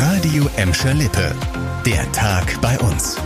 Radio Emscher Lippe. Der Tag bei uns.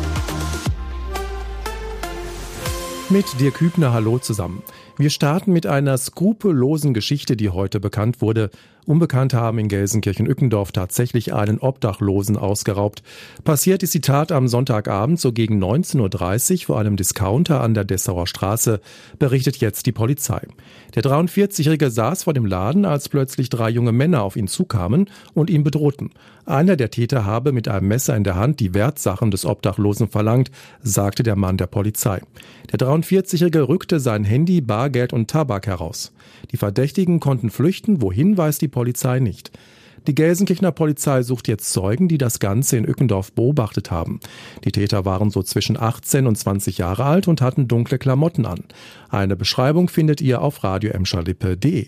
Mit Dirk Hübner, hallo zusammen. Wir starten mit einer skrupellosen Geschichte, die heute bekannt wurde. Unbekannte haben in Gelsenkirchen-Ückendorf tatsächlich einen Obdachlosen ausgeraubt. Passiert ist die Tat am Sonntagabend so gegen 19.30 Uhr vor einem Discounter an der Dessauer Straße, berichtet jetzt die Polizei. Der 43-Jährige saß vor dem Laden, als plötzlich 3 junge Männer auf ihn zukamen und ihn bedrohten. Einer der Täter habe mit einem Messer in der Hand die Wertsachen des Obdachlosen verlangt, sagte der Mann der Polizei. Der 43-Jährige rückte sein Handy, Bargeld und Tabak heraus. Die Verdächtigen konnten flüchten, wohin weiß die Polizei nicht. Die Gelsenkirchener Polizei sucht jetzt Zeugen, die das Ganze in Ückendorf beobachtet haben. Die Täter waren so zwischen 18 und 20 Jahre alt und hatten dunkle Klamotten an. Eine Beschreibung findet ihr auf radioemscherlippe.de.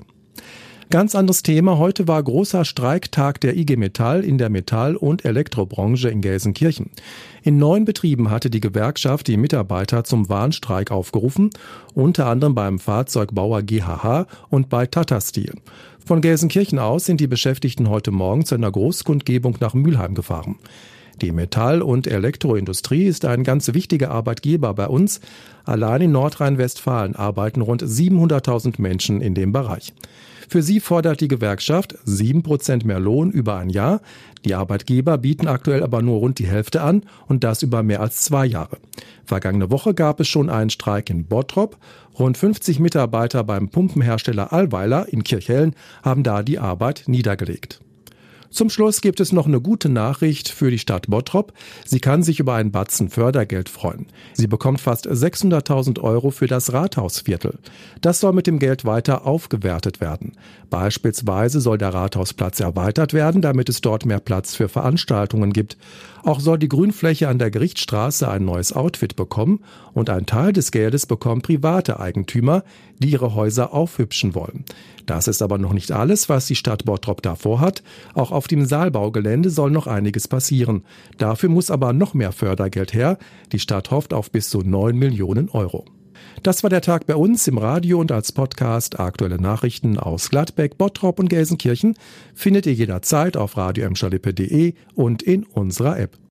Ganz anderes Thema. Heute war großer Streiktag der IG Metall in der Metall- und Elektrobranche in Gelsenkirchen. In 9 Betrieben hatte die Gewerkschaft die Mitarbeiter zum Warnstreik aufgerufen, unter anderem beim Fahrzeugbauer GHH und bei Tata Steel. Von Gelsenkirchen aus sind die Beschäftigten heute Morgen zu einer Großkundgebung nach Mülheim gefahren. Die Metall- und Elektroindustrie ist ein ganz wichtiger Arbeitgeber bei uns. Allein in Nordrhein-Westfalen arbeiten rund 700.000 Menschen in dem Bereich. Für sie fordert die Gewerkschaft 7% mehr Lohn über ein Jahr. Die Arbeitgeber bieten aktuell aber nur rund die Hälfte an und das über mehr als 2 Jahre. Vergangene Woche gab es schon einen Streik in Bottrop. Rund 50 Mitarbeiter beim Pumpenhersteller Allweiler in Kirchhellen haben da die Arbeit niedergelegt. Zum Schluss gibt es noch eine gute Nachricht für die Stadt Bottrop. Sie kann sich über einen Batzen Fördergeld freuen. Sie bekommt fast 600.000 € für das Rathausviertel. Das soll mit dem Geld weiter aufgewertet werden. Beispielsweise soll der Rathausplatz erweitert werden, damit es dort mehr Platz für Veranstaltungen gibt. Auch soll die Grünfläche an der Gerichtsstraße ein neues Outfit bekommen und ein Teil des Geldes bekommen private Eigentümer, die ihre Häuser aufhübschen wollen. Das ist aber noch nicht alles, was die Stadt Bottrop davor hat. Auch auf dem Saalbaugelände soll noch einiges passieren. Dafür muss aber noch mehr Fördergeld her. Die Stadt hofft auf bis zu 9 Millionen €. Das war der Tag bei uns im Radio und als Podcast. Aktuelle Nachrichten aus Gladbeck, Bottrop und Gelsenkirchen findet ihr jederzeit auf radioemscherlippe.de und in unserer App.